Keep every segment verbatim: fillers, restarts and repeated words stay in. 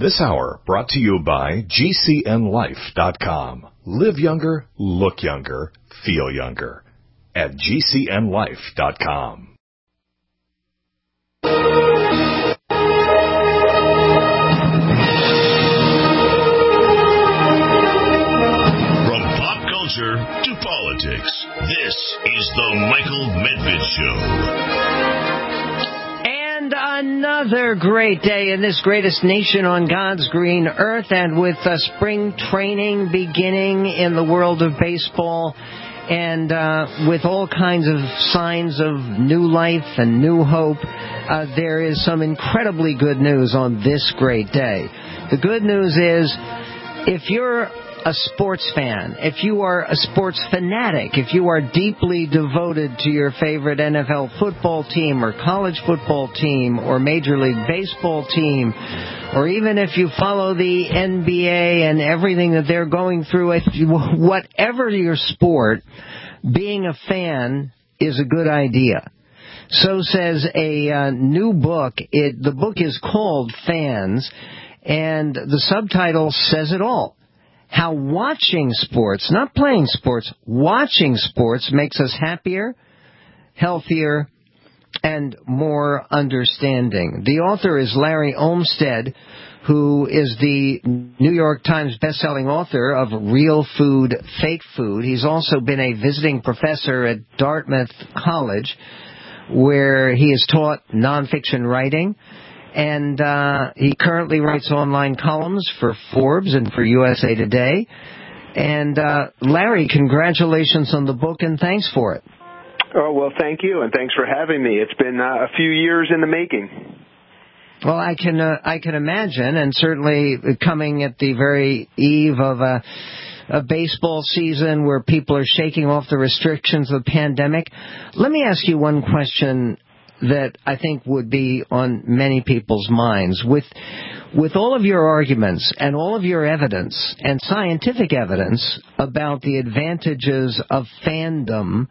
This hour brought to you by G C N Life dot com. Live younger, look younger, feel younger at G C N Life dot com. From pop culture to politics, this is the Michael Medved Show. Another great day in this greatest nation on God's green earth, and with uh, spring training beginning in the world of baseball, and uh, with all kinds of signs of new life and new hope, uh, there is some incredibly good news on this great day. The good news is, if you're a sports fan, if you are a sports fanatic, if you are deeply devoted to your favorite N F L football team or college football team or Major League Baseball team, or even if you follow the N B A and everything that they're going through, if you, whatever your sport, being a fan is a good idea. So says a uh, new book. It, the book is called Fans, and the subtitle says it all. How watching sports, not playing sports, watching sports makes us happier, healthier, and more understanding. The author is Larry Olmsted, who is the New York Times bestselling author of Real Food, Fake Food. He's also been a visiting professor at Dartmouth College, where he has taught nonfiction writing. And uh, he currently writes online columns for Forbes and for U S A Today. And uh, Larry, congratulations on the book, and thanks for it. Oh, well, thank you, and thanks for having me. It's been uh, a few years in the making. Well, I can uh, I can imagine, and certainly coming at the very eve of a, a baseball season where people are shaking off the restrictions of the pandemic. Let me ask you one question that I think would be on many people's minds. With with all of your arguments and all of your evidence and scientific evidence about the advantages of fandom,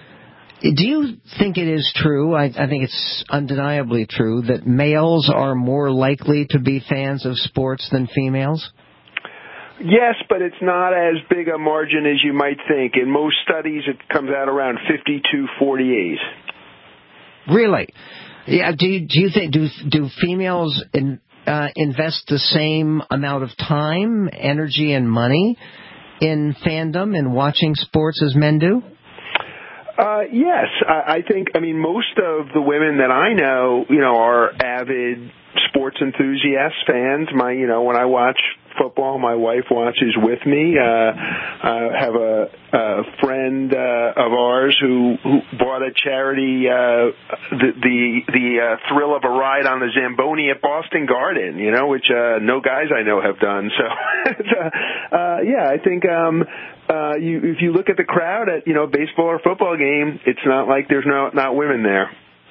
do you think it is true, I, I think it's undeniably true, that males are more likely to be fans of sports than females? Yes, but it's not as big a margin as you might think. In most studies, it comes out around fifty-two forty-eight. Really? Yeah. Do you, do you think do do females in, uh, invest the same amount of time, energy, and money in fandom and watching sports as men do? Uh, yes, I, I think. I mean, most of the women that I know, you know, are avid sports enthusiasts, fans. My, you know, when I watch football, my wife watches with me. Uh, I have a, a friend uh, of ours who, who bought a charity, uh, the the, the uh, thrill of a ride on the Zamboni at Boston Garden, you know, which uh, no guys I know have done. So, uh, yeah, I think um, uh, you, if you look at the crowd at, you know, baseball or football game, it's not like there's no, not women there.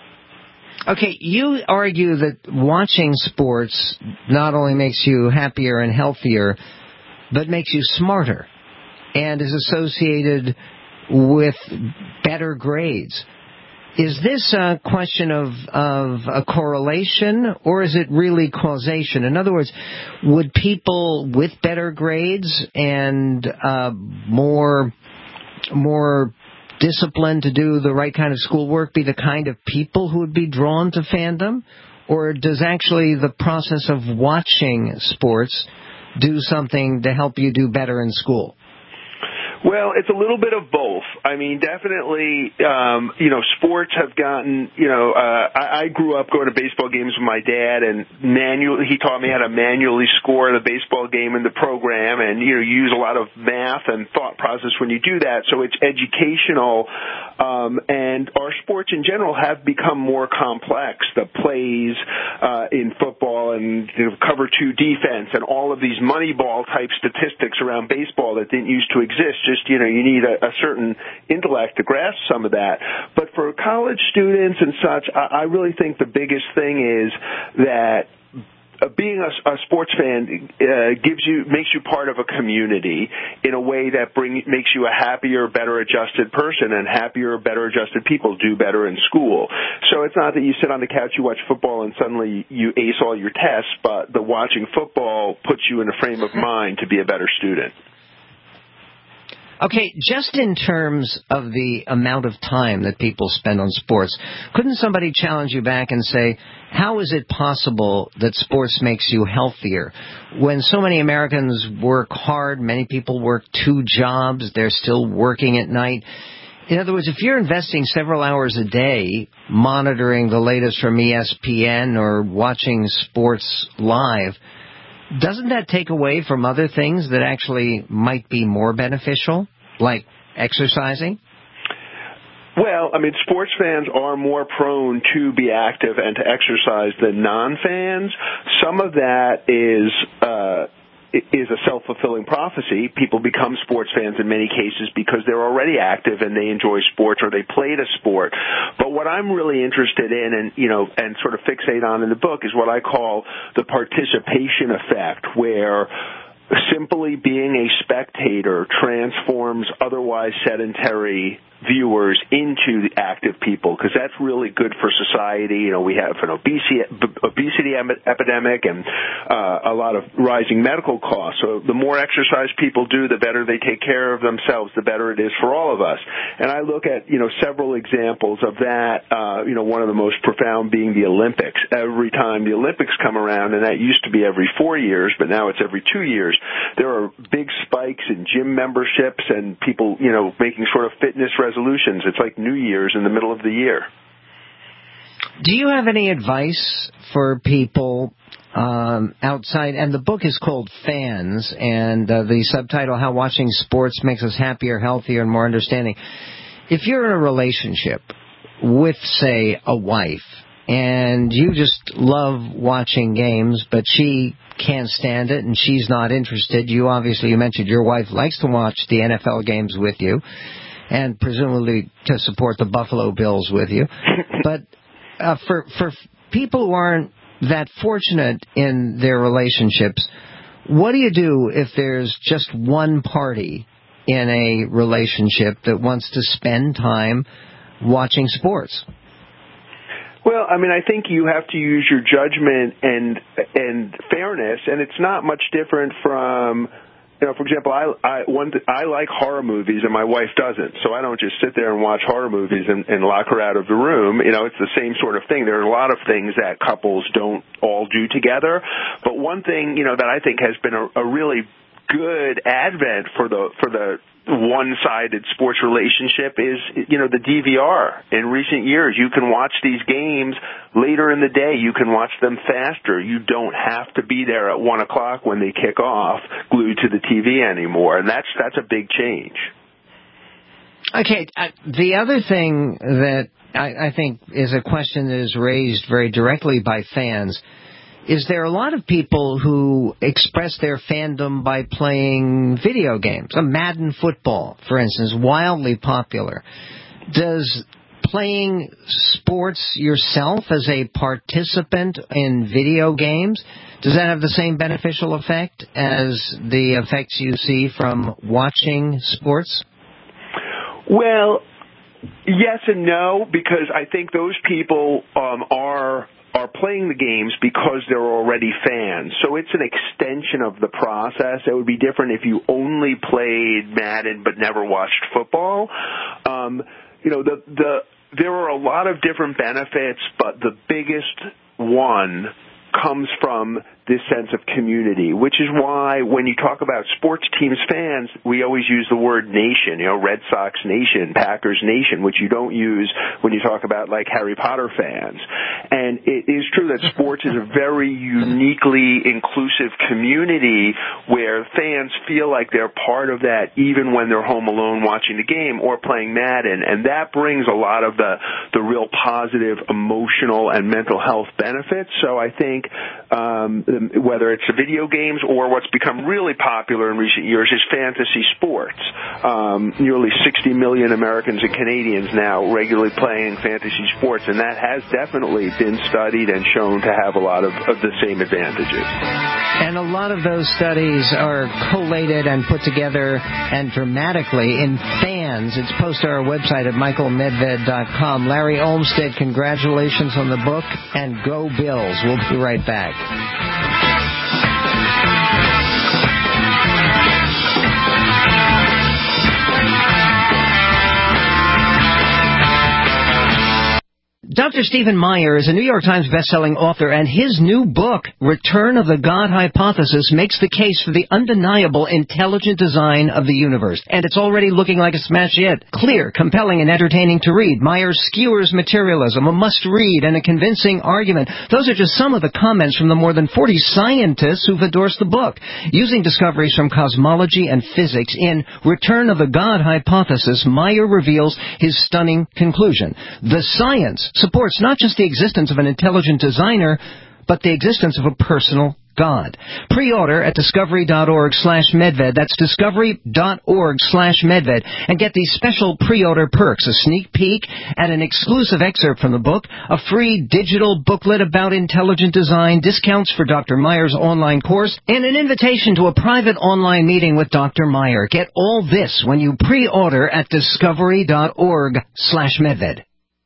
Okay, you argue that watching sports not only makes you happier and healthier, but makes you smarter and is associated with better grades. Is this a question of, of a correlation, or is it really causation? In other words, would people with better grades and uh, more more discipline to do the right kind of schoolwork be the kind of people who would be drawn to fandom? Or does actually the process of watching sports do something to help you do better in school? Well, it's a little bit of both. I mean, definitely, um, you know, sports have gotten, you know, uh, I, I grew up going to baseball games with my dad, and manually, he taught me how to manually score the baseball game in the program, and, you know, you use a lot of math and thought process when you do that, so it's educational, um, and our sports in general have become more complex. The plays uh, in football and you know, cover two defense and all of these Moneyball type statistics around baseball that didn't used to exist. Just, you know, you need a, a certain intellect to grasp some of that. But for college students and such, I, I really think the biggest thing is that uh, being a, a sports fan uh, gives you makes you part of a community in a way that bring makes you a happier, better adjusted person, and happier, better adjusted people do better in school. So it's not that you sit on the couch, you watch football, and suddenly you ace all your tests, but the watching football puts you in a frame of mind to be a better student. Okay, just in terms of the amount of time that people spend on sports, couldn't somebody challenge you back and say, how is it possible that sports makes you healthier? When so many Americans work hard, many people work two jobs, they're still working at night. In other words, if you're investing several hours a day monitoring the latest from E S P N or watching sports live, doesn't that take away from other things that actually might be more beneficial, like exercising? Well, I mean, sports fans are more prone to be active and to exercise than non-fans. Some of that is uh, is a self-fulfilling prophecy. People become sports fans in many cases because they're already active and they enjoy sports or they played a sport. But what I'm really interested in and, you know, and sort of fixate on in the book is what I call the participation effect, where simply being a spectator transforms otherwise sedentary viewers into the active people, because that's really good for society. You know, we have an obesity, obesity epidemic and uh, a lot of rising medical costs. So the more exercise people do, the better they take care of themselves, the better it is for all of us. And I look at, you know, several examples of that, uh, you know, one of the most profound being the Olympics. Every time the Olympics come around, and that used to be every four years, but now it's every two years, there are big spikes in gym memberships and people, you know, making sort of fitness resolutions. It's like New Year's in the middle of the year. Do you have any advice for people um, outside? And the book is called Fans, and uh, the subtitle, How Watching Sports Makes Us Happier, Healthier, and More Understanding. If you're in a relationship with, say, a wife, and you just love watching games, but she can't stand it and she's not interested, you obviously, you mentioned your wife likes to watch the N F L games with you, and presumably to support the Buffalo Bills with you. But uh, for for people who aren't that fortunate in their relationships, what do you do if there's just one party in a relationship that wants to spend time watching sports? Well, I mean, I think you have to use your judgment and and fairness, and it's not much different from, you know, for example, I I one I like horror movies and my wife doesn't, so I don't just sit there and watch horror movies and, and lock her out of the room. You know, it's the same sort of thing. There are a lot of things that couples don't all do together, but one thing, you know, that I think has been a, a really good advent for the for the one-sided sports relationship is, you know, the D V R. In recent years, you can watch these games later in the day. You can watch them faster. You don't have to be there at one o'clock when they kick off, glued to the T V anymore, and that's that's a big change. Okay, uh, the other thing that I, I think is a question that is raised very directly by fans is there are a lot of people who express their fandom by playing video games. A Madden football, for instance, wildly popular. Does playing sports yourself as a participant in video games, does that have the same beneficial effect as the effects you see from watching sports? Well, yes and no, because I think those people um, are... are playing the games because they're already fans. So it's an extension of the process. It would be different if you only played Madden but never watched football. Um, you know, the the there are a lot of different benefits, but the biggest one comes from this sense of community, which is why when you talk about sports teams fans, we always use the word nation, you know, Red Sox Nation, Packers Nation, which you don't use when you talk about, like, Harry Potter fans. And it is true that sports is a very uniquely inclusive community where fans feel like they're part of that even when they're home alone watching the game or playing Madden. And that brings a lot of the, the real positive emotional and mental health benefits. So I think um, the, whether it's the video games or what's become really popular in recent years is fantasy sports. Um, nearly sixty million Americans and Canadians now regularly playing fantasy sports, and that has definitely been studied and shown to have a lot of, of the same advantages. And a lot of those studies are collated and put together and dramatically in Fans. It's posted on our website at michael medved dot com. Larry Olmsted, congratulations on the book, and go Bills. We'll be right back. Doctor Stephen Meyer is a New York Times bestselling author, and his new book, Return of the God Hypothesis, makes the case for the undeniable intelligent design of the universe. And it's already looking like a smash hit. Clear, compelling, and entertaining to read. Meyer skewers materialism, a must-read, and a convincing argument. Those are just some of the comments from the more than forty scientists who've endorsed the book. Using discoveries from cosmology and physics in Return of the God Hypothesis, Meyer reveals his stunning conclusion. The science supports not just the existence of an intelligent designer, but the existence of a personal God. Pre-order at discovery.org slash medved. That's discovery.org slash medved. And get these special pre-order perks, a sneak peek at an exclusive excerpt from the book, a free digital booklet about intelligent design, discounts for Doctor Meyer's online course, and an invitation to a private online meeting with Doctor Meyer. Get all this when you pre-order at discovery.org slash medved.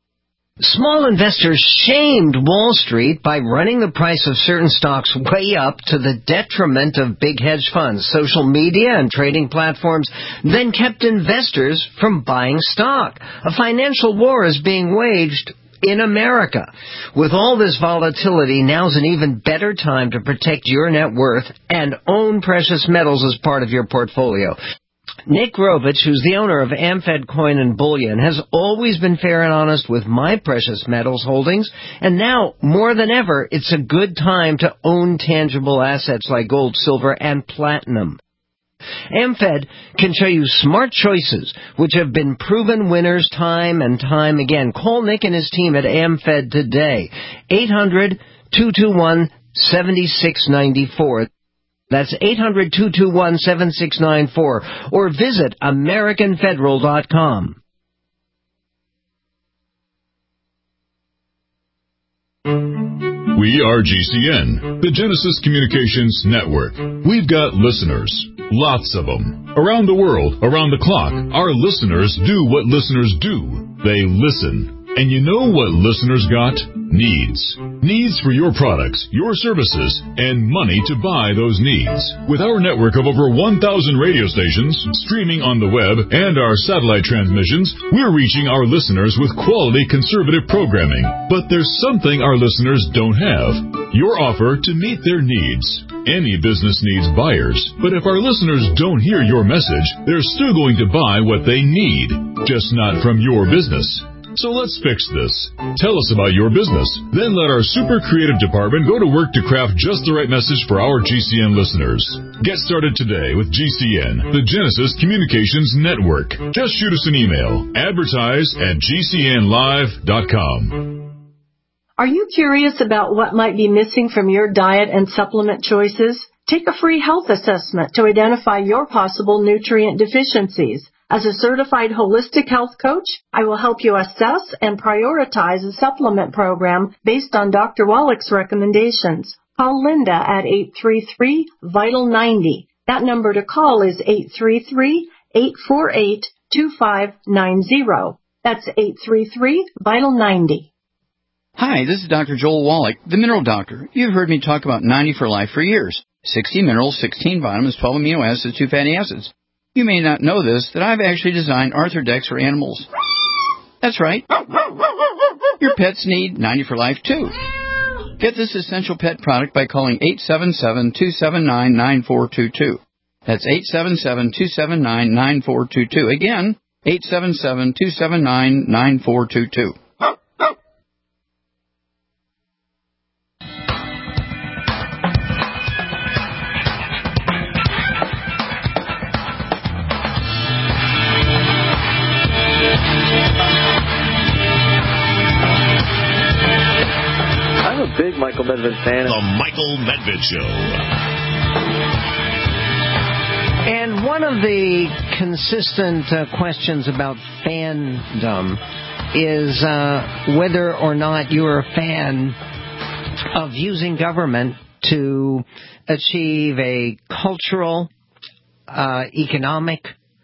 Small investors shamed Wall Street by running the price of certain stocks way up to the detriment of big hedge funds. Social media and trading platforms then kept investors from buying stock. A financial war is being waged in America. With all this volatility, now's an even better time to protect your net worth and own precious metals as part of your portfolio. Nick Rovich, who's the owner of Amfed Coin and Bullion, has always been fair and honest with my precious metals holdings, and now, more than ever, it's a good time to own tangible assets like gold, silver, and platinum. Amfed can show you smart choices, which have been proven winners time and time again. Call Nick and his team at Amfed today, eight hundred, two two one, seven six nine four. That's eight hundred, two two one, seven six nine four, or visit american federal dot com. We are G C N, the Genesis Communications Network. We've got listeners, lots of them. Around the world, around the clock, our listeners do what listeners do. They listen. And you know what listeners got? Needs. Needs for your products, your services, and money to buy those needs. With our network of over one thousand radio stations, streaming on the web, and our satellite transmissions, we're reaching our listeners with quality conservative programming. But there's something our listeners don't have. Your offer to meet their needs. Any business needs buyers, but if our listeners don't hear your message, they're still going to buy what they need, just not from your business. So let's fix this. Tell us about your business. Then let our super creative department go to work to craft just the right message for our G C N listeners. Get started today with G C N, the Genesis Communications Network. Just shoot us an email. Advertise at g c n live dot com. Are you curious about what might be missing from your diet and supplement choices? Take a free health assessment to identify your possible nutrient deficiencies. As a certified holistic health coach, I will help you assess and prioritize a supplement program based on Doctor Wallach's recommendations. Call Linda at eight three three, vital ninety. That number to call is eight three three, eight four eight, two five nine zero. That's eight three three, vital ninety. Hi, this is Doctor Joel Wallach, the Mineral Doctor. You've heard me talk about ninety for Life for years. sixty minerals, sixteen vitamins, twelve amino acids, two fatty acids. You may not know this, that I've actually designed Arthrodex for animals. That's right. Your pets need ninety for Life, too. Get this essential pet product by calling eight seven seven, two seven nine, nine four two two. That's eight seven seven, two seven nine, nine four two two. Again, eight seven seven, two seven nine, nine four two two. Big Michael Medved Elizabeth fan. The Michael Medved Show. And one of the consistent uh, questions about fandom is uh, whether or not you're a fan of using government to achieve a cultural, uh, economic,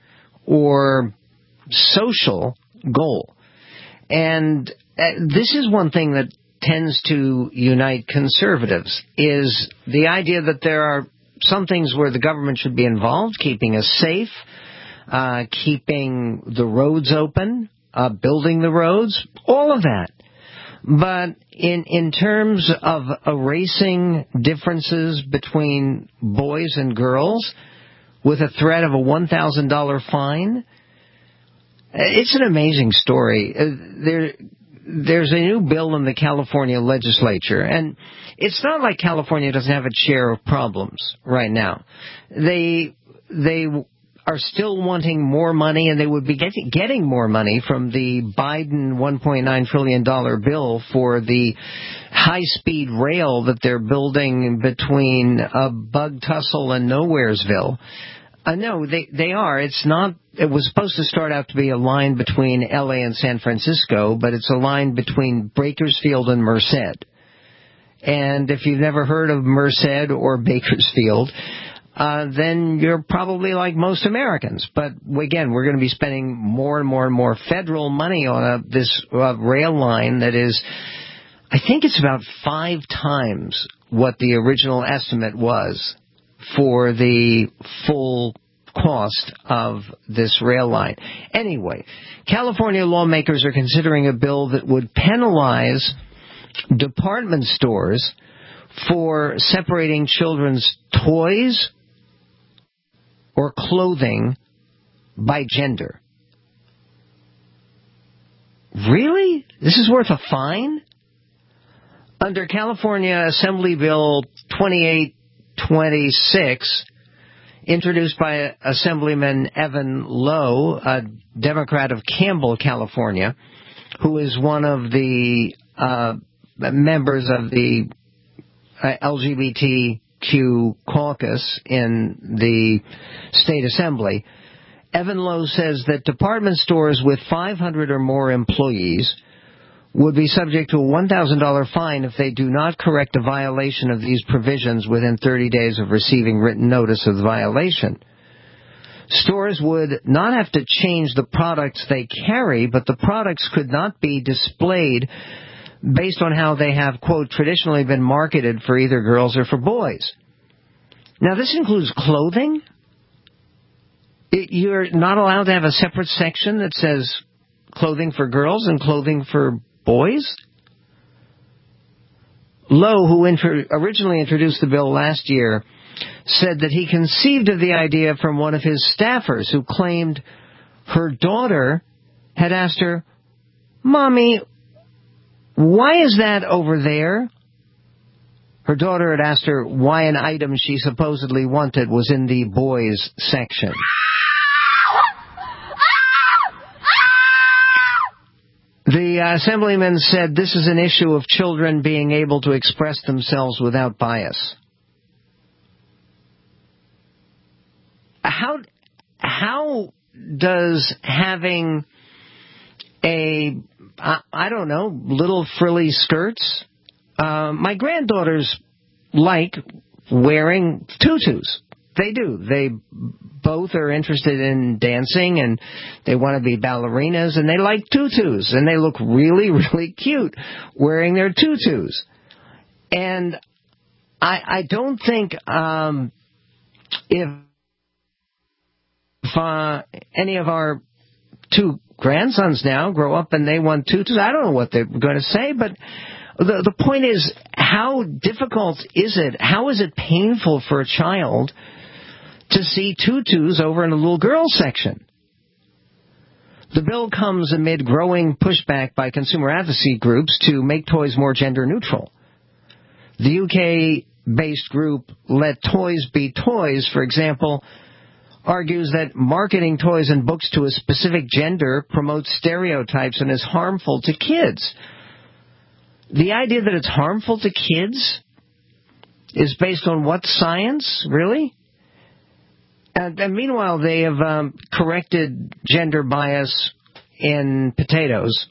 or social goal. And uh, this is one thing that tends to unite conservatives, is the idea that there are some things where the government should be involved, keeping us safe, uh, keeping the roads open, uh, building the roads, all of that. But in in terms of erasing differences between boys and girls with a threat of a one thousand dollars fine, it's an amazing story. Uh, there, there's a new bill in the California legislature, and it's not like California doesn't have its share of problems right now. They they are still wanting more money, and they would be get, getting more money from the Biden one point nine trillion dollars bill for the high-speed rail that they're building between uh, Bug Tussle and Nowheresville. Uh, no, they they are. It's not. It was supposed to start out to be a line between L A and San Francisco, but it's a line between Bakersfield and Merced. And if you've never heard of Merced or Bakersfield, uh, then you're probably like most Americans. But again, we're going to be spending more and more and more federal money on a, this uh, rail line that is, I think it's about five times what the original estimate was for the full cost of this rail line. Anyway, California lawmakers are considering a bill that would penalize department stores for separating children's toys or clothing by gender. Really? This is worth a fine? Under California Assembly Bill twenty-eight twenty-six, introduced by Assemblyman Evan Lowe, a Democrat of Campbell, California, who is one of the uh, members of the uh, L G B T Q caucus in the state assembly. Evan Lowe says that department stores with five hundred or more employees would be subject to a one thousand dollars fine if they do not correct a violation of these provisions within thirty days of receiving written notice of the violation. Stores would not have to change the products they carry, but the products could not be displayed based on how they have, quote, traditionally been marketed for either girls or for boys. Now, this includes clothing. It, you're not allowed to have a separate section that says clothing for girls and clothing for boys? Lowe, who inter- originally introduced the bill last year, said that he conceived of the idea from one of his staffers who claimed her daughter had asked her, "Mommy, why is that over there?" Her daughter had asked her why an item she supposedly wanted was in the boys section. The uh, assemblyman said this is an issue of children being able to express themselves without bias. How how does having a, I, I don't know, little frilly skirts? Uh, my granddaughters like wearing tutus. They do. They both are interested in dancing, and they want to be ballerinas, and they like tutus, and they look really, really cute wearing their tutus. And I, I don't think um, if, if uh, any of our two grandsons now grow up and they want tutus, I don't know what they're going to say, but the the point is, how difficult is it? How is it painful for a child to see tutus over in a little girl section? The bill comes amid growing pushback by consumer advocacy groups to make toys more gender neutral. The U K-based group Let Toys Be Toys, for example, argues that marketing toys and books to a specific gender promotes stereotypes and is harmful to kids. The idea that it's harmful to kids is based on what science? Really? And, and meanwhile, they have um, corrected gender bias in potatoes.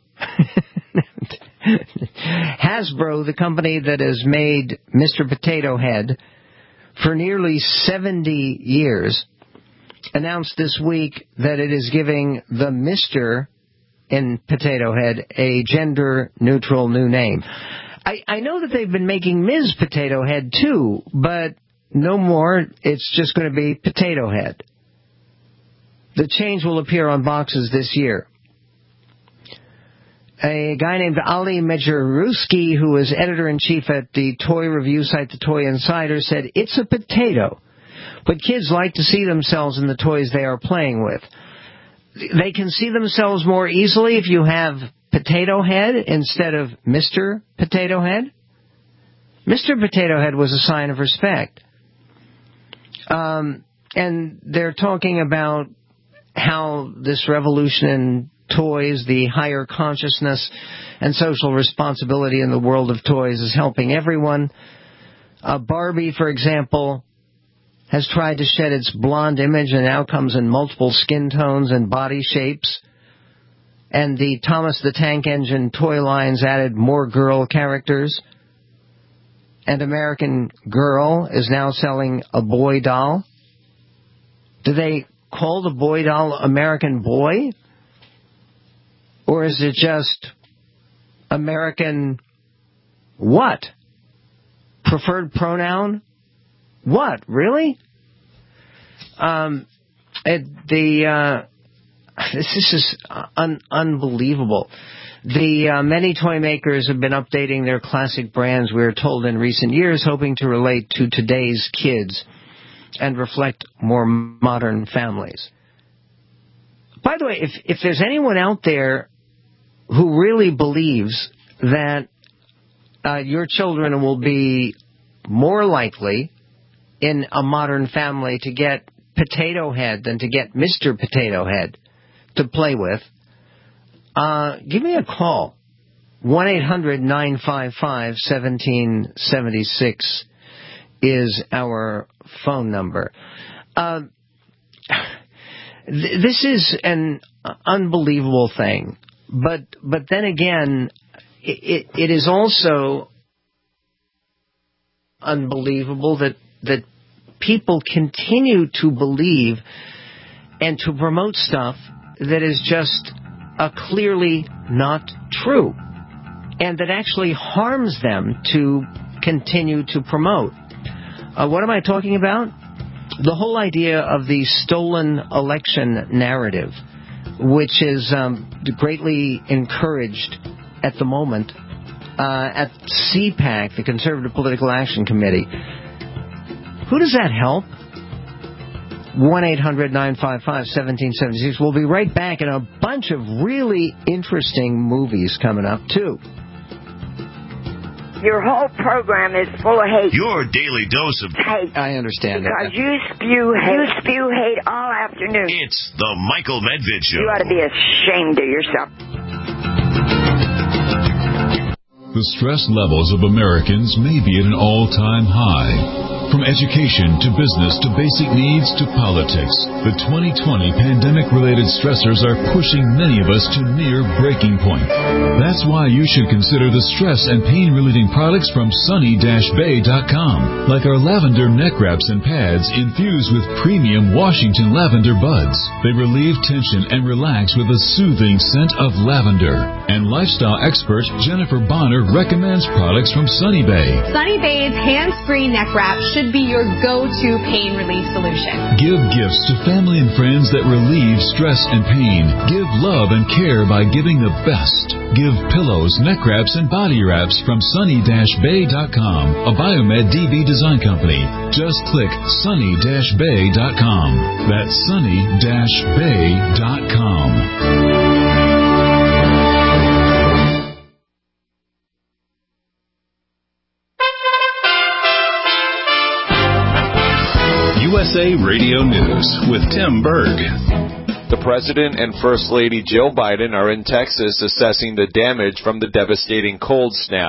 Hasbro, the company that has made Mister Potato Head for nearly seventy years, announced this week that it is giving the Mister in Potato Head a gender-neutral new name. I, I know that they've been making Miz Potato Head, too, but no more. It's just going to be Potato Head. The change will appear on boxes this year. A guy named Ali Medjurowski, who is editor-in-chief at the toy review site The Toy Insider, said, "It's a potato, but kids like to see themselves in the toys they are playing with. They can see themselves more easily if you have Potato Head instead of Mister Potato Head." Mister Potato Head was a sign of respect. Um, and they're talking about how this revolution in toys, the higher consciousness and social responsibility in the world of toys is helping everyone. Uh, Barbie, for example, has tried to shed its blonde image and now comes in multiple skin tones and body shapes. And the Thomas the Tank Engine toy lines added more girl characters. And American Girl is now selling a boy doll. Do they call the boy doll American Boy? Or is it just American what? Preferred pronoun? What? Really? Um, it, the uh, this is un- unbelievable. The uh, many toy makers have been updating their classic brands, we are told, in recent years, hoping to relate to today's kids and reflect more modern families. By the way, if if there's anyone out there who really believes that uh, your children will be more likely in a modern family to get Potato Head than to get Mister Potato Head to play with, uh, give me a call. one eight hundred nine five five one seven seven six is our phone number. Uh, th- this is an unbelievable thing. But but then again, it, it is also unbelievable that that people continue to believe and to promote stuff that is just uh, clearly not true, and that actually harms them to continue to promote. Uh, what am I talking about? The whole idea of the stolen election narrative, which is um, greatly encouraged at the moment uh, at C PAC, the Conservative Political Action Committee. Who does that help? one eight hundred nine five five one seven seven six. We'll be right back, and a bunch of really interesting movies coming up, too. Your whole program is full of hate. Your daily dose of hate. I understand because that. Because you spew hate. You spew hate all afternoon. It's the Michael Medved Show. You ought to be ashamed of yourself. The stress levels of Americans may be at an all-time high. From education to business to basic needs to politics, the twenty twenty pandemic-related stressors are pushing many of us to near breaking point. That's why you should consider the stress and pain-relieving products from sunny dash bay dot com, like our lavender neck wraps and pads infused with premium Washington lavender buds. They relieve tension and relax with a soothing scent of lavender. And lifestyle expert Jennifer Bonner recommends products from Sunny Bay. Sunny Bay's hands-free neck wrap should be your go-to pain relief solution. Give gifts to family and friends that relieve stress and pain. Give love and care by giving the best. Give pillows, neck wraps, and body wraps from sunny dash bay dot com, a Biomed D B design company. Just click sunny dash bay dot com. That's sunny dash bay dot com. U S A Radio News with Tim Berg. The President and First Lady Jill Biden are in Texas assessing the damage from the devastating cold snap.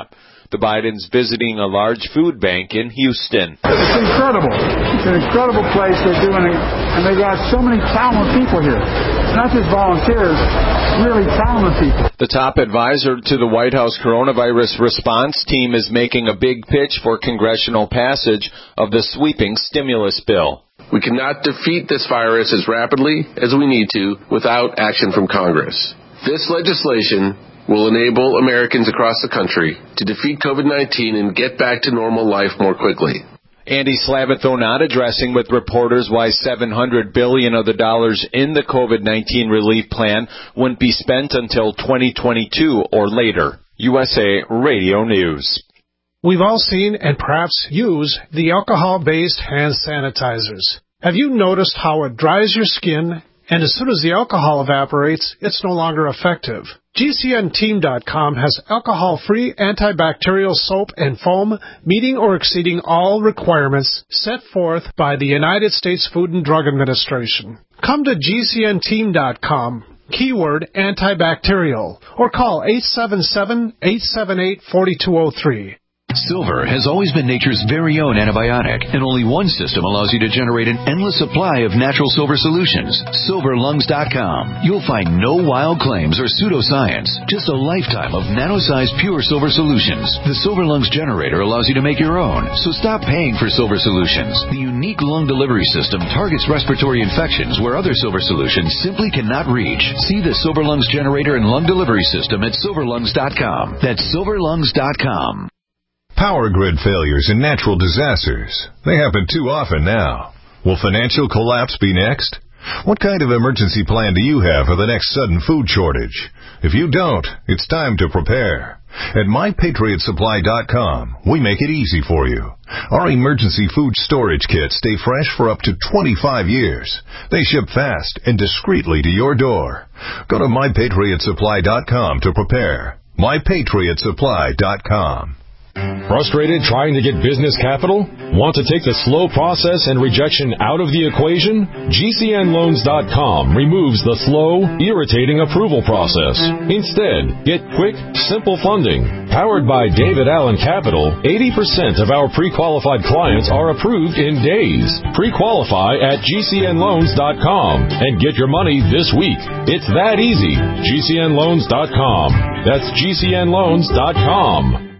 The Bidens visiting a large food bank in Houston. It's incredible. It's an incredible place. They're doing it, and they've got so many talented people here. It's not just volunteers, really talented people. The top advisor to the White House coronavirus response team is making a big pitch for congressional passage of the sweeping stimulus bill. We cannot defeat this virus as rapidly as we need to without action from Congress. This legislation will enable Americans across the country to defeat COVID nineteen and get back to normal life more quickly. Andy Slavitt, though not addressing with reporters why seven hundred billion dollars of the dollars in the COVID nineteen relief plan wouldn't be spent until twenty twenty-two or later. U S A Radio News. We've all seen and perhaps use the alcohol-based hand sanitizers. Have you noticed how it dries your skin, and as soon as the alcohol evaporates, it's no longer effective? G C N team dot com has alcohol-free antibacterial soap and foam meeting or exceeding all requirements set forth by the United States Food and Drug Administration. Come to G C N team dot com, keyword antibacterial, or call eight seven seven, eight seven eight, four two zero three. Silver has always been nature's very own antibiotic, and only one system allows you to generate an endless supply of natural silver solutions. silver lungs dot com. You'll find no wild claims or pseudoscience, just a lifetime of nano-sized pure silver solutions. The Silver Lungs generator allows you to make your own, so stop paying for silver solutions. The unique lung delivery system targets respiratory infections where other silver solutions simply cannot reach. See the Silver Lungs generator and lung delivery system at silver lungs dot com. That's silver lungs dot com. Power grid failures and natural disasters. They happen too often now. Will financial collapse be next? What kind of emergency plan do you have for the next sudden food shortage? If you don't, it's time to prepare. At my patriot supply dot com, we make it easy for you. Our emergency food storage kits stay fresh for up to twenty-five years. They ship fast and discreetly to your door. Go to my patriot supply dot com to prepare. my patriot supply dot com. Frustrated trying to get business capital? Want to take the slow process and rejection out of the equation? G C N loans dot com removes the slow, irritating approval process. Instead, get quick, simple funding. Powered by David Allen Capital, eighty percent of our pre-qualified clients are approved in days. Pre-qualify at G C N loans dot com and get your money this week. It's that easy. G C N loans dot com. That's G C N loans dot com.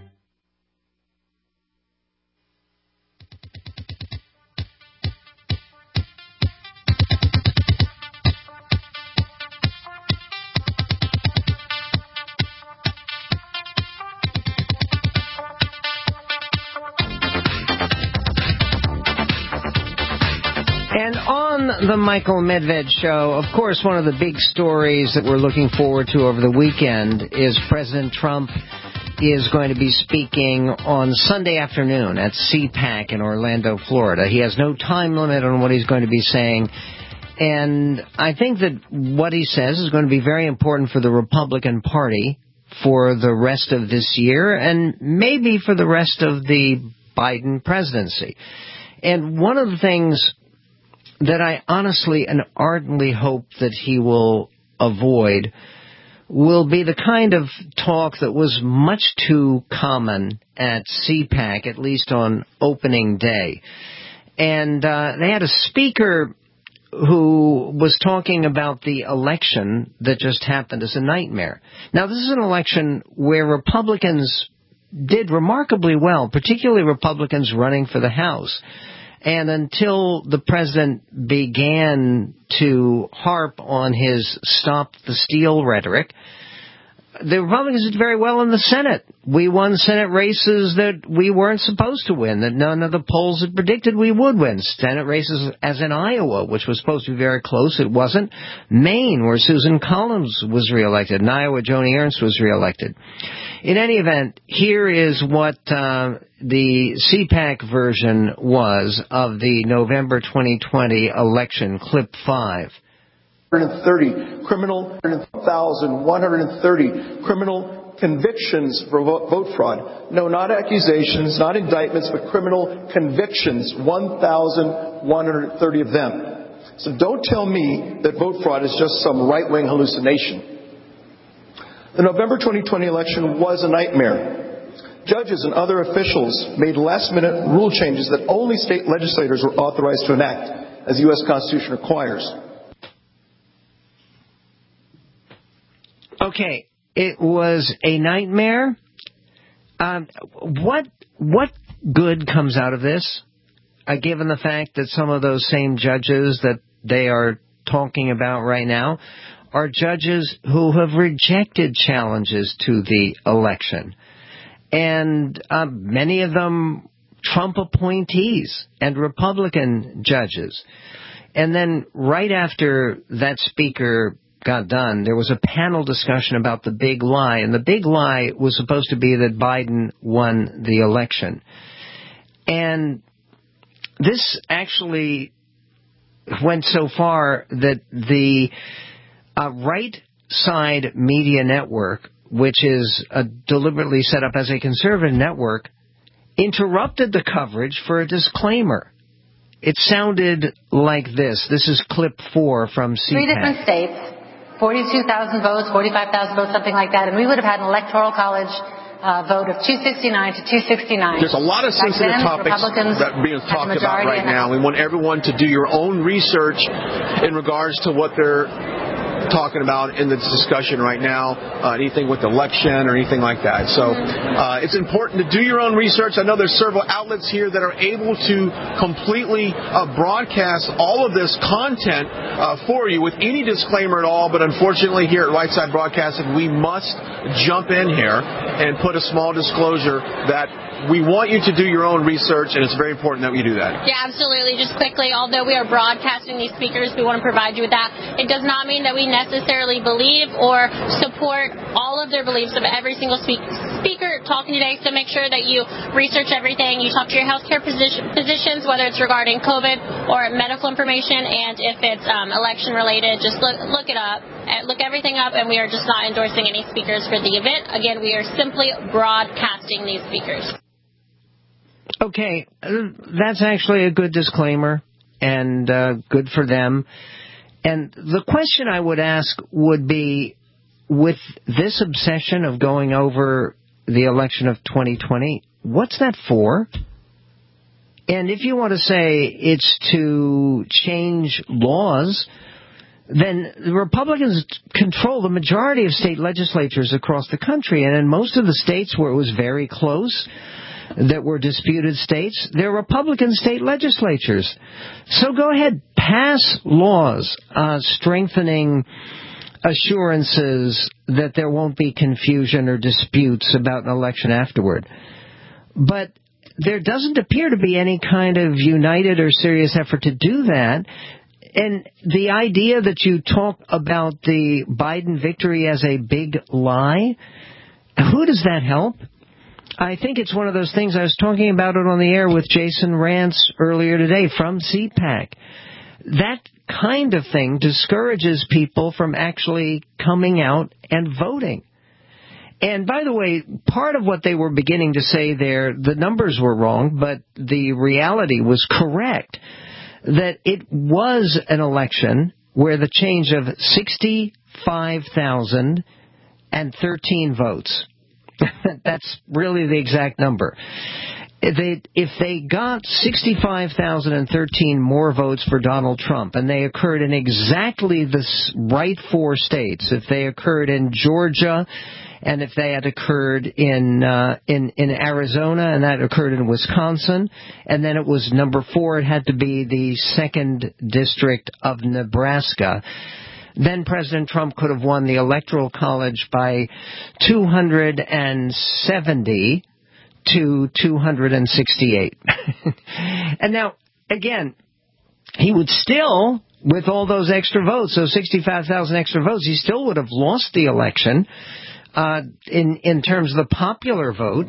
And on the Michael Medved Show, of course, one of the big stories that we're looking forward to over the weekend is President Trump is going to be speaking on Sunday afternoon at CPAC in Orlando, Florida. He has no time limit on what he's going to be saying. And I think that what he says is going to be very important for the Republican Party for the rest of this year and maybe for the rest of the Biden presidency. And one of the things that I honestly and ardently hope that he will avoid will be the kind of talk that was much too common at CPAC, at least on opening day. And uh, they had a speaker who was talking about the election that just happened as a nightmare. Now, this is an election where Republicans did remarkably well, particularly Republicans running for the House. And until the president began to harp on his stop the steal rhetoric, the Republicans did very well in the Senate. We won Senate races that we weren't supposed to win, that none of the polls had predicted we would win. Senate races as in Iowa, which was supposed to be very close. It wasn't. Maine, where Susan Collins was reelected. In Iowa, Joni Ernst was reelected. In any event, here is what uh, the CPAC version was of the November twenty twenty election, clip five. one hundred thirty criminal, one thousand one hundred thirty criminal convictions for vote fraud. No, not accusations, not indictments, but criminal convictions, one thousand one hundred thirty of them. So don't tell me that vote fraud is just some right-wing hallucination. The November twenty twenty election was a nightmare. Judges and other officials made last-minute rule changes that only state legislators were authorized to enact, as the U S Constitution requires. Okay, it was a nightmare. Um, what what good comes out of this, uh, given the fact that some of those same judges that they are talking about right now are judges who have rejected challenges to the election? And uh, many of them Trump appointees and Republican judges. And then right after that speaker got done, there was a panel discussion about the big lie. And the big lie was supposed to be that Biden won the election. And this actually went so far that the uh, right side media network, which is uh, deliberately set up as a conservative network, interrupted the coverage for a disclaimer. It sounded like this. This is clip four from C PAC. Three different states, forty-two thousand votes, forty-five thousand votes, something like that, and we would have had an electoral college uh, vote of two sixty-nine to two sixty-nine. There's a lot of Back sensitive then, topics Republicans that are being talked about right and now. We want everyone to do your own research in regards to what they're talking about in the discussion right now, uh, anything with the election or anything like that. So uh, it's important to do your own research. I know there's several outlets here that are able to completely uh, broadcast all of this content uh, for you with any disclaimer at all, but unfortunately here at Right Side Broadcasting, we must jump in here and put a small disclosure that we want you to do your own research, and it's very important that we do that. Yeah, absolutely. Just quickly, although we are broadcasting these speakers, we want to provide you with that. It does not mean that we necessarily believe or support all of their beliefs of every single speak- speaker talking today, so make sure that you research everything. You talk to your healthcare position- physicians, whether it's regarding COVID or medical information, and if it's um, election-related, just look, look it up. Look everything up, and we are just not endorsing any speakers for the event. Again, we are simply broadcasting these speakers. Okay, that's actually a good disclaimer, and uh, good for them. And the question I would ask would be, with this obsession of going over the election of twenty twenty, what's that for? And if you want to say it's to change laws, then the Republicans control the majority of state legislatures across the country. And in most of the states where it was very close, that were disputed states, they're Republican state legislatures. So go ahead, pass laws uh, strengthening assurances that there won't be confusion or disputes about an election afterward. But there doesn't appear to be any kind of united or serious effort to do that. And the idea that you talk about the Biden victory as a big lie, who does that help? I think it's one of those things. I was talking about it on the air with Jason Rance earlier today from C PAC. That kind of thing discourages people from actually coming out and voting. And by the way, part of what they were beginning to say there, the numbers were wrong, but the reality was correct. That it was an election where the change of sixty-five thousand thirteen votes. That's really the exact number. If they, if they got sixty-five thousand thirteen more votes for Donald Trump, and they occurred in exactly the right four states, if they occurred in Georgia, and if they had occurred in uh, in in Arizona, and that occurred in Wisconsin, and then it was number four, it had to be the second district of Nebraska, then President Trump could have won the Electoral College by two hundred seventy to two hundred sixty-eight. And now, again, he would still, with all those extra votes, those sixty-five thousand extra votes, he still would have lost the election uh, in, in terms of the popular vote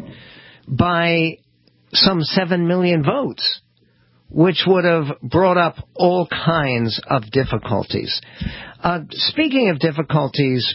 by some seven million votes, which would have brought up all kinds of difficulties. Uh, speaking of difficulties,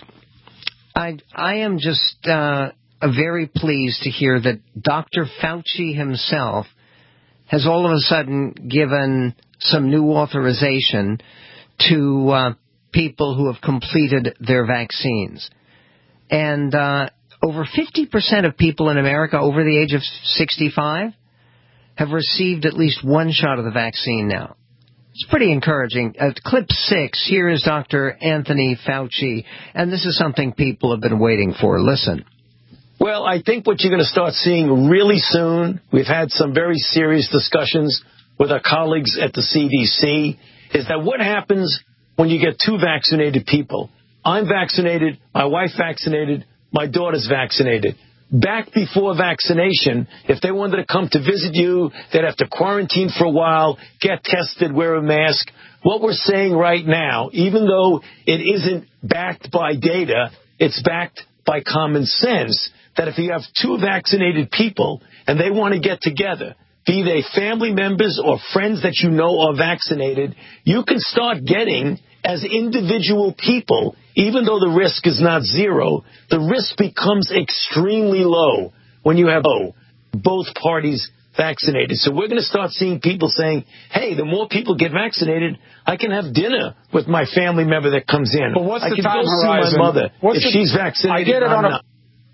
I, I am just uh, very pleased to hear that Doctor Fauci himself has all of a sudden given some new authorization to uh, people who have completed their vaccines. And uh, over fifty percent of people in America over the age of sixty-five have received at least one shot of the vaccine now. It's pretty encouraging. At clip six, here is Doctor Anthony Fauci, and this is something people have been waiting for. Listen. Well, I think what you're going to start seeing really soon, we've had some very serious discussions with our colleagues at the C D C, is that what happens when you get two vaccinated people? I'm vaccinated, my wife vaccinated, my daughter's vaccinated. Back before vaccination, if they wanted to come to visit you, they'd have to quarantine for a while, get tested, wear a mask. What we're saying right now, even though it isn't backed by data, it's backed by common sense, that if you have two vaccinated people and they want to get together, be they family members or friends that you know are vaccinated, you can start getting, as individual people, even though the risk is not zero, the risk becomes extremely low when you have oh, both parties vaccinated. So we're going to start seeing people saying, hey, the more people get vaccinated, I can have dinner with my family member that comes in. But what's I the can time go horizon? see my mother What's if the, she's vaccinated. I get it on a...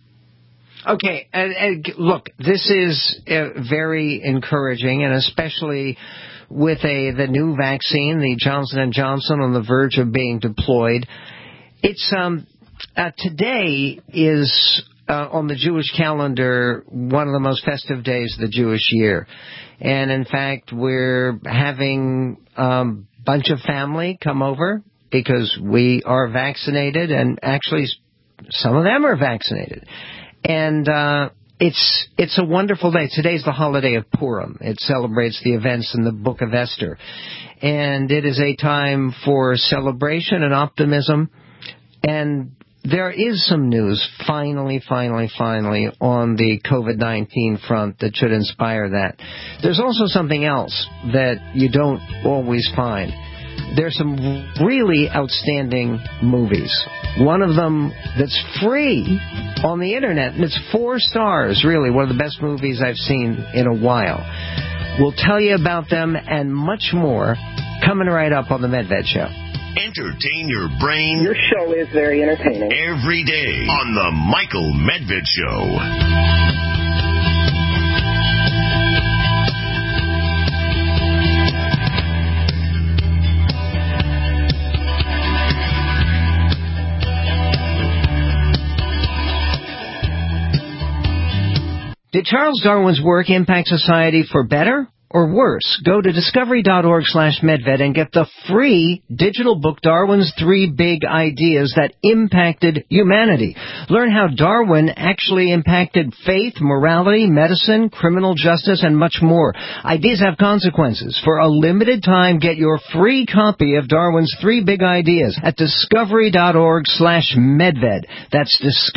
Okay, and, and look, this is uh, very encouraging, and especially with a the new vaccine, the Johnson and Johnson, on the verge of being deployed. It's um uh, today is uh, on the Jewish calendar one of the most festive days of the Jewish year, and in fact we're having a um, bunch of family come over because we are vaccinated, and actually some of them are vaccinated. And uh, it's it's a wonderful day. Today's the holiday of Purim. It celebrates the events in the Book of Esther. And it is a time for celebration and optimism. And there is some news, finally, finally, finally, on the COVID nineteen front that should inspire that. There's also something else that you don't always find. There's some really outstanding movies. One of them that's free on the internet, and it's four stars, really, one of the best movies I've seen in a while. We'll tell you about them and much more coming right up on the Medved Show. Entertain your brain. Your show is very entertaining. Every day on the Michael Medved Show. Did Charles Darwin's work impact society for better or worse? Go to discovery.org slash medved and get the free digital book, Darwin's Three Big Ideas That Impacted Humanity. Learn how Darwin actually impacted faith, morality, medicine, criminal justice, and much more. Ideas have consequences. For a limited time, get your free copy of Darwin's Three Big Ideas at discovery.org slash medved. That's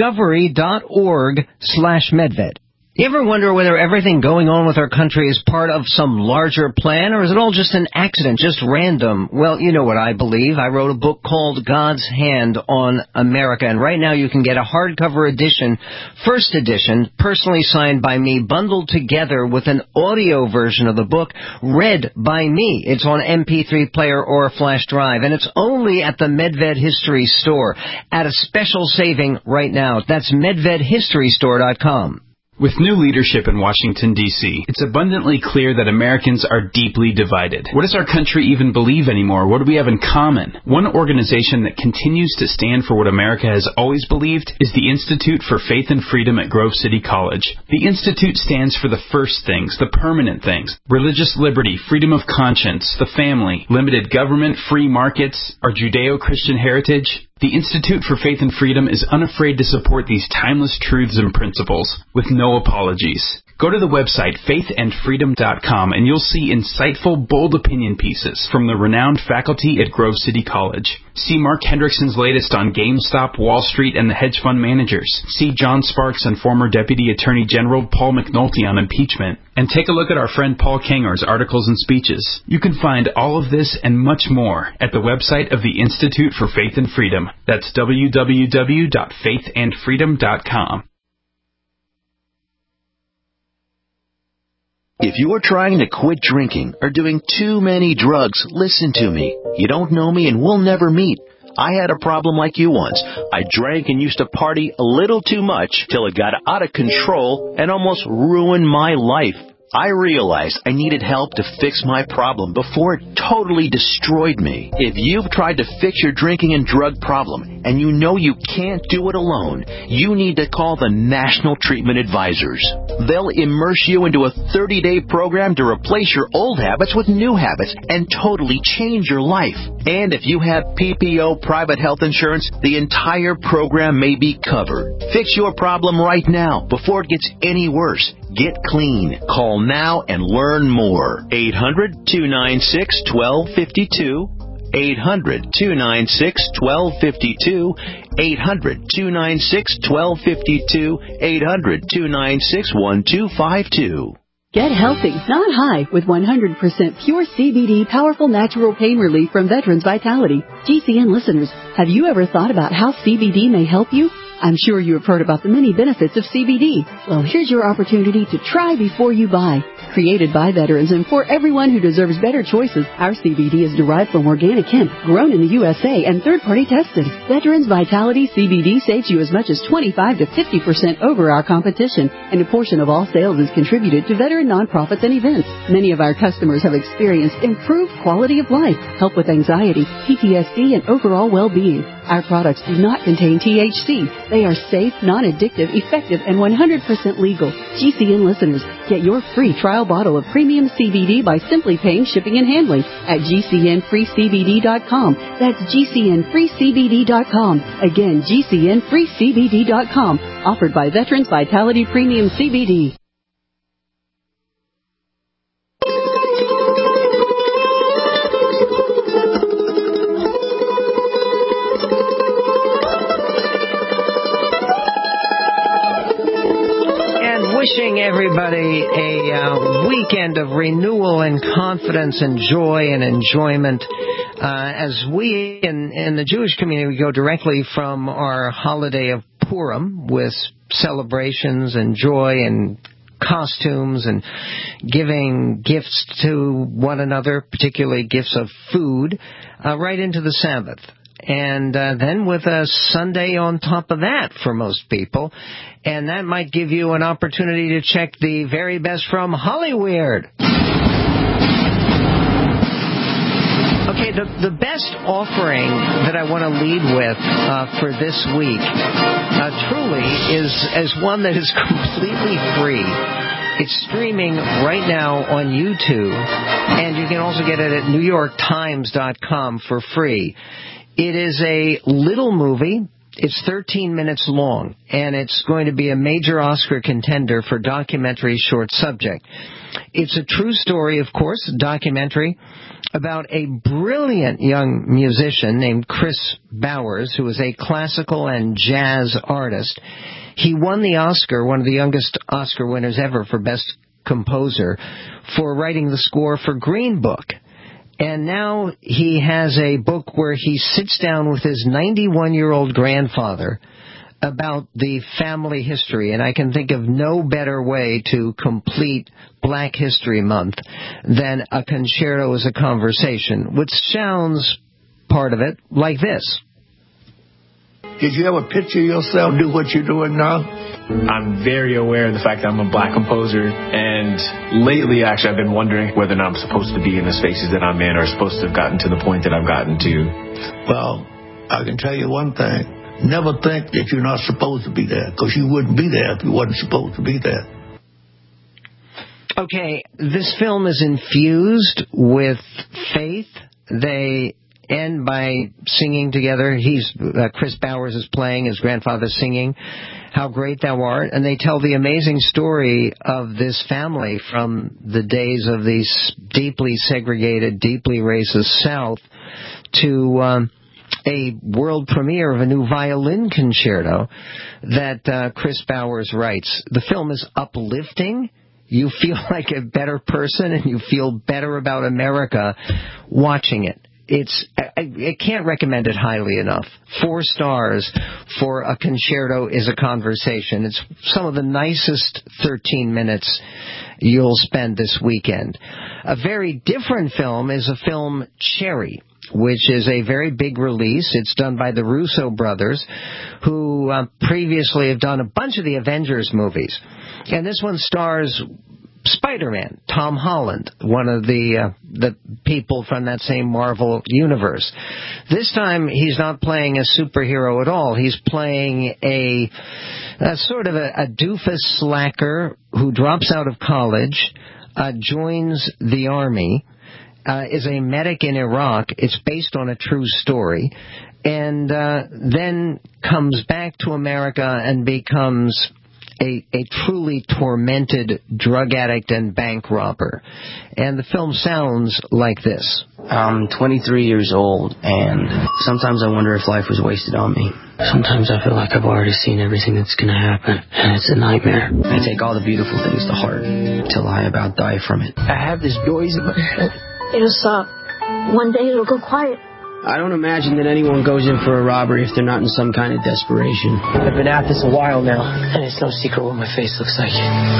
discovery.org slash medved. You ever wonder whether everything going on with our country is part of some larger plan, or is it all just an accident, just random? Well, you know what I believe. I wrote a book called God's Hand on America, and right now you can get a hardcover edition, first edition, personally signed by me, bundled together with an audio version of the book, read by me. It's on M P three player or flash drive, and it's only at the Medved History Store at a special saving right now. That's medved history store dot com. With new leadership in Washington, D C, it's abundantly clear that Americans are deeply divided. What does our country even believe anymore? What do we have in common? One organization that continues to stand for what America has always believed is the Institute for Faith and Freedom at Grove City College. The Institute stands for the first things, the permanent things: religious liberty, freedom of conscience, the family, limited government, free markets, our Judeo-Christian heritage. The Institute for Faith and Freedom is unafraid to support these timeless truths and principles with no apologies. Go to the website faith and freedom dot com and you'll see insightful, bold opinion pieces from the renowned faculty at Grove City College. See Mark Hendrickson's latest on GameStop, Wall Street, and the hedge fund managers. See John Sparks and former Deputy Attorney General Paul McNulty on impeachment. And take a look at our friend Paul Kanger's articles and speeches. You can find all of this and much more at the website of the Institute for Faith and Freedom. That's w w w dot faith and freedom dot com. If you're trying to quit drinking or doing too many drugs, listen to me. You don't know me and we'll never meet. I had a problem like you once. I drank and used to party a little too much till it got out of control and almost ruined my life. I realized I needed help to fix my problem before it totally destroyed me. If you've tried to fix your drinking and drug problem and you know you can't do it alone, you need to call the National Treatment Advisors. They'll immerse you into a thirty-day program to replace your old habits with new habits and totally change your life. And if you have P P O private health insurance, the entire program may be covered. Fix your problem right now before it gets any worse. Get clean. Call now and learn more. eight hundred, two nine six, one two five two. eight hundred, two nine six, one two five two. eight hundred, two nine six, one two five two. eight hundred, two nine six, one two five two. Get healthy, not high, with one hundred percent pure C B D powerful natural pain relief from Veterans Vitality. G C N listeners, have you ever thought about how C B D may help you? I'm sure you have heard about the many benefits of C B D. Well, here's your opportunity to try before you buy. Created by veterans and for everyone who deserves better choices, our C B D is derived from organic hemp, grown in the U S A and third-party tested. Veterans Vitality C B D saves you as much as twenty-five to fifty percent over our competition, and a portion of all sales is contributed to veteran nonprofits and events. Many of our customers have experienced improved quality of life, help with anxiety, P T S D, and overall well-being. Our products do not contain T H C. They are safe, non-addictive, effective, and one hundred percent legal. G C N listeners, get your free trial bottle of premium C B D by simply paying shipping and handling at G C N free C B D dot com. That's G C N free C B D dot com. Again, G C N free C B D dot com. Offered by Veterans Vitality Premium C B D. Wishing everybody a uh, weekend of renewal and confidence and joy and enjoyment uh, as we in, in the Jewish community we go directly from our holiday of Purim with celebrations and joy and costumes and giving gifts to one another, particularly gifts of food, uh, right into the Sabbath. And uh, then with a Sunday on top of that for most people. And that might give you an opportunity to check the very best from Hollywood. Okay, the, the best offering that I want to lead with uh, for this week uh, truly is as one that is completely free. It's streaming right now on YouTube, and you can also get it at New York Times dot com for free. It is a little movie. It's thirteen minutes long, and it's going to be a major Oscar contender for documentary short subject. It's a true story, of course, a documentary about a brilliant young musician named Chris Bowers, who is a classical and jazz artist. He won the Oscar, one of the youngest Oscar winners ever for Best Composer, for writing the score for Green Book. And now he has a book where he sits down with his ninety-one-year-old grandfather about the family history. And I can think of no better way to complete Black History Month than a concerto as a conversation, which sounds, part of it, like this. Did you ever picture yourself do what you're doing now? I'm very aware of the fact that I'm a black composer, and lately, actually, I've been wondering whether or not I'm supposed to be in the spaces that I'm in or supposed to have gotten to the point that I've gotten to. Well, I can tell you one thing. Never think that you're not supposed to be there, because you wouldn't be there if you wasn't supposed to be there. Okay, this film is infused with faith. They end by singing together. He's uh, Chris Bowers is playing, his grandfather's singing, "How Great Thou Art," and they tell the amazing story of this family from the days of the deeply segregated, deeply racist South to um, a world premiere of a new violin concerto that uh, Chris Bowers writes. The film is uplifting. You feel like a better person and you feel better about America watching it. It's I, I can't recommend it highly enough. Four stars for A Concerto is a Conversation. It's some of the nicest thirteen minutes you'll spend this weekend. A very different film is a film, Cherry. which is a very big release. It's done by the Russo brothers, who uh, previously have done a bunch of the Avengers movies. And this one stars Spider-Man, Tom Holland, one of the uh, the people from that same Marvel universe. This time, he's not playing a superhero at all. He's playing a, a sort of a, a doofus slacker who drops out of college, uh, joins the army, Uh, is a medic in Iraq. It's based on a true story. And uh, then comes back to America and becomes a, a truly tormented drug addict and bank robber. And the film sounds like this. I'm twenty-three years old, and sometimes I wonder if life was wasted on me. Sometimes I feel like I've already seen everything that's going to happen, and it's a nightmare. I take all the beautiful things to heart till I about die from it. I have this noise in my head. It'll stop. One day it'll go quiet. I don't imagine that anyone goes in for a robbery if they're not in some kind of desperation. I've been at this a while now, and it's no secret what my face looks like.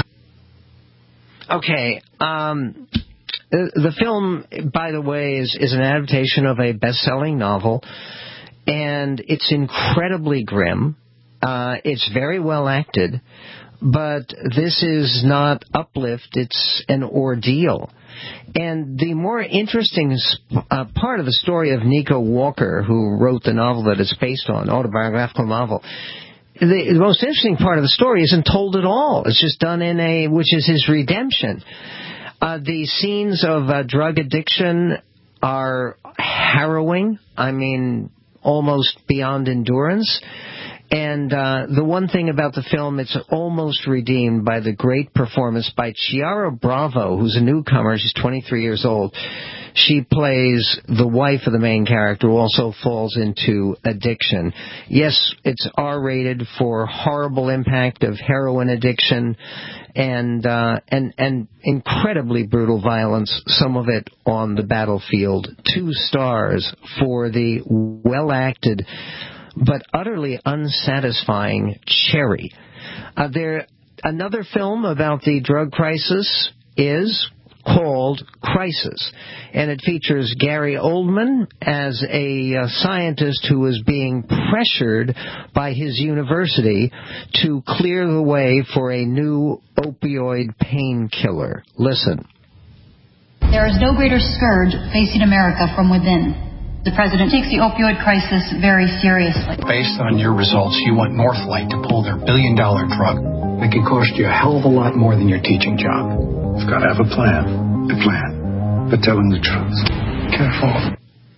Okay, um, the film, by the way, is, is an adaptation of a best-selling novel, and it's incredibly grim. Uh, it's very well acted, but this is not uplift, it's an ordeal. And the more interesting uh, part of the story of Nico Walker, who wrote the novel that it's based on, autobiographical novel, the, the most interesting part of the story isn't told at all. It's just done in a, which is his redemption. Uh, the scenes of uh, drug addiction are harrowing. I mean, almost beyond endurance. And uh, the one thing about the film, it's almost redeemed by the great performance by Chiara Bravo, who's a newcomer. She's twenty-three years old. She plays the wife of the main character, who also falls into addiction. Yes, it's R-rated for horrible impact of heroin addiction and uh, and and incredibly brutal violence, some of it on the battlefield. Two stars for the well-acted but utterly unsatisfying Cherry. Uh, there, another film about the drug crisis is called Crisis, and it features Gary Oldman as a uh, scientist who is being pressured by his university to clear the way for a new opioid painkiller. Listen. There is no greater scourge facing America from within. The president takes the opioid crisis very seriously. Based on your results, you want Northlight to pull their billion-dollar drug. It could cost you a hell of a lot more than your teaching job. You've got to have a plan. A plan. But tell them the truth. Careful.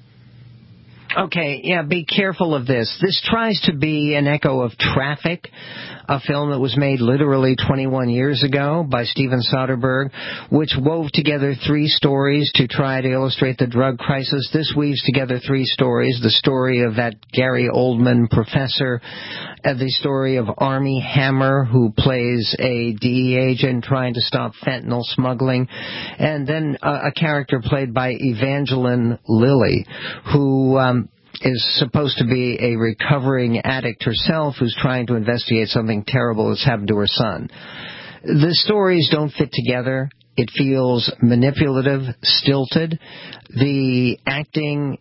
Okay, yeah, be careful of this. This tries to be an echo of Traffic, a film that was made literally twenty-one years ago by Steven Soderbergh, which wove together three stories to try to illustrate the drug crisis. This weaves together three stories: the story of that Gary Oldman professor, uh, the story of Armie Hammer, who plays a D E A agent trying to stop fentanyl smuggling, and then uh, a character played by Evangeline Lilly, who um, is supposed to be a recovering addict herself who's trying to investigate something terrible that's happened to her son. The stories don't fit together. It feels manipulative, stilted. The acting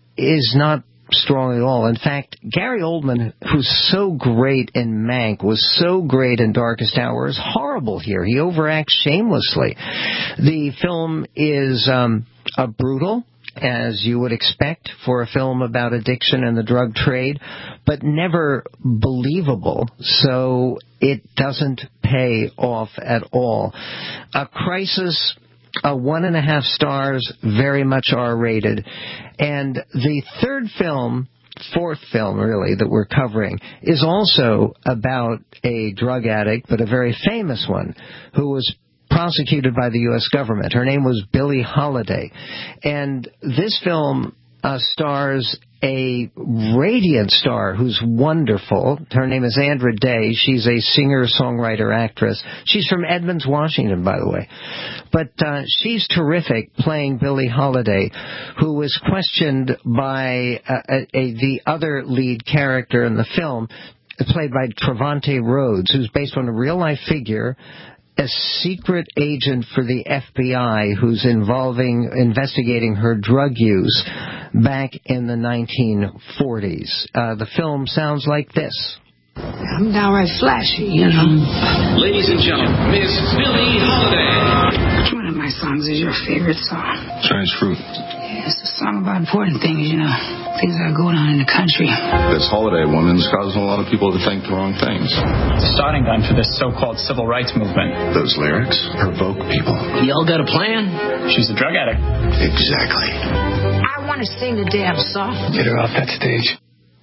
is not strong at all. In fact, Gary Oldman, who's so great in Mank, was so great in Darkest Hour, is horrible here. He overacts shamelessly. The film is um, a brutal, as you would expect for a film about addiction and the drug trade, but never believable, so it doesn't pay off at all. A Crisis, a one and a half stars, very much R-rated. And the third film, fourth film really, that we're covering, is also about a drug addict, but a very famous one, who was prosecuted by the U S government. Her name was Billie Holiday. And this film uh, stars a radiant star who's wonderful. Her name is Andra Day. She's a singer-songwriter actress. She's from Edmonds, Washington, by the way. But uh, she's terrific playing Billie Holiday, who was questioned by uh, a, a, the other lead character in the film, played by Trevante Rhodes, who's based on a real-life figure, a secret agent for the F B I who's involving investigating her drug use. back in the nineteen forties. Uh, the film sounds like this. I'm downright flashy, you know. Ladies and gentlemen, Miss Billie Holiday. Which one of my songs is your favorite song? Chinese Fruit. Yeah, it's a song about important things, you know. Things that are going on in the country. This holiday woman's causing a lot of people to think the wrong things. The starting gun for this so-called civil rights movement. Those lyrics provoke people. Y'all got a plan? She's a drug addict. Exactly. I want to sing the damn song. Get her off that stage.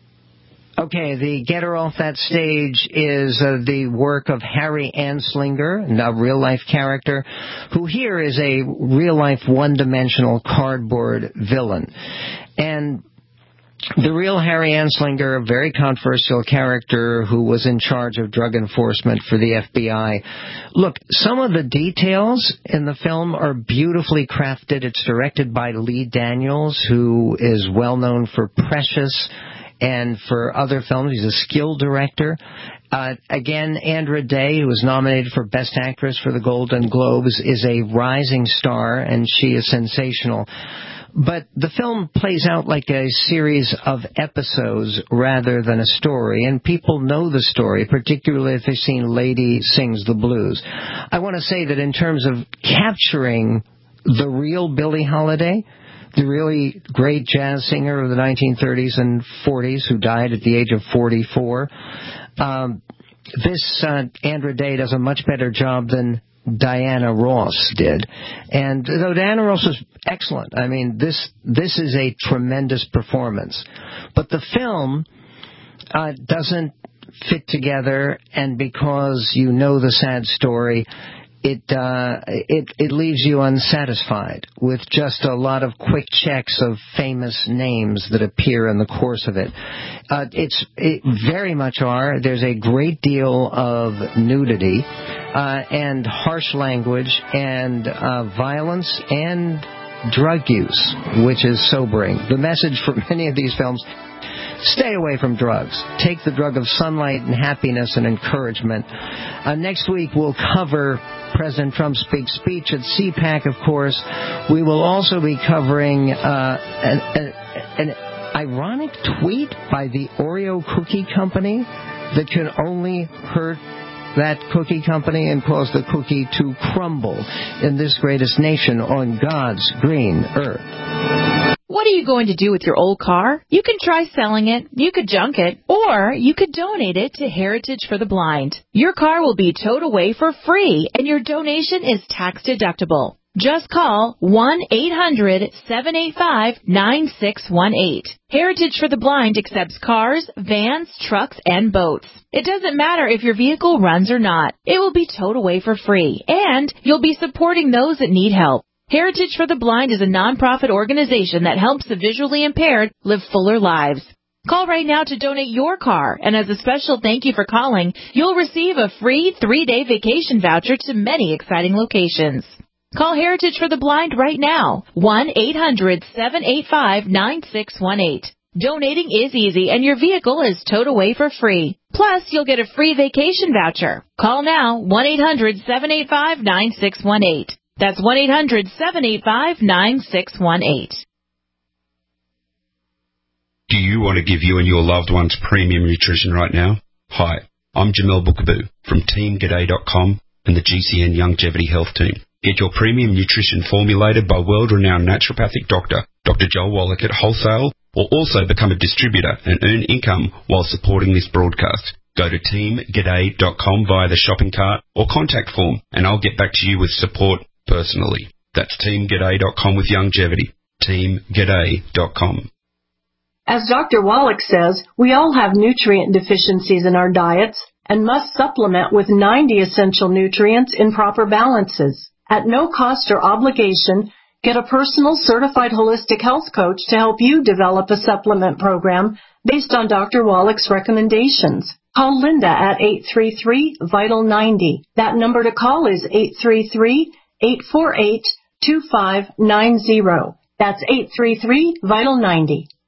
Okay, the Get Her Off That Stage is uh, the work of Harry Anslinger, a real-life character, who here is a real-life one-dimensional cardboard villain. And the real Harry Anslinger, a very controversial character who was in charge of drug enforcement for the F B I. Look, some of the details in the film are beautifully crafted. It's directed by Lee Daniels, who is well known for Precious and for other films. He's a skilled director. Uh, again, Andra Day, who was nominated for Best Actress for the Golden Globes, is a rising star, and she is sensational. But the film plays out like a series of episodes rather than a story, and people know the story, particularly if they've seen Lady Sings the Blues. I want to say that in terms of capturing the real Billie Holiday, the really great jazz singer of the nineteen thirties and forties who died at the age of forty-four. Um, this uh, Andra Day does a much better job than Diana Ross did. And though Diana Ross was excellent, I mean, this this is a tremendous performance. But the film uh, doesn't fit together, and because you know the sad story, It, uh, it it leaves you unsatisfied with just a lot of quick checks of famous names that appear in the course of it. Uh, it's it very much are. There's a great deal of nudity uh, and harsh language and uh, violence and drug use, which is sobering. The message for many of these films: stay away from drugs. Take the drug of sunlight and happiness and encouragement. Uh, next week we'll cover President Trump's big speech at C PAC, of course. We will also be covering uh, an, an, an ironic tweet by the Oreo cookie company that can only hurt that cookie company and cause the cookie to crumble in this greatest nation on God's green earth. What are you going to do with your old car? You can try selling it, you could junk it, or you could donate it to Heritage for the Blind. Your car will be towed away for free, and your donation is tax deductible. Just call one eight hundred seven eight five nine six one eight. Heritage for the Blind accepts cars, vans, trucks, and boats. It doesn't matter if your vehicle runs or not. It will be towed away for free, and you'll be supporting those that need help. Heritage for the Blind is a nonprofit organization that helps the visually impaired live fuller lives. Call right now to donate your car, and as a special thank you for calling, you'll receive a free three-day vacation voucher to many exciting locations. Call Heritage for the Blind right now, one eight hundred seven eight five nine six one eight. Donating is easy, and your vehicle is towed away for free. Plus, you'll get a free vacation voucher. Call now, one eight hundred seven eight five nine six one eight. That's one eight hundred seven eight five nine six one eight. Do you want to give you and your loved ones premium nutrition right now? Hi, I'm Jamel Bookaboo from Team G'day dot com and the G C N Longevity Health Team. Get your premium nutrition formulated by world-renowned naturopathic doctor, Doctor Joel Wallach at wholesale, or also become a distributor and earn income while supporting this broadcast. Go to Team G'day dot com via the shopping cart or contact form, and I'll get back to you with support personally. That's Team G'day dot com with longevity. Team G'day dot com. As Doctor Wallach says, we all have nutrient deficiencies in our diets and must supplement with ninety essential nutrients in proper balances. At no cost or obligation, get a personal certified holistic health coach to help you develop a supplement program based on Doctor Wallach's recommendations. Call Linda at eight three three, vital ninety. That number to call is eight three three, eight four eight, two five nine zero. That's eight three three, vital ninety.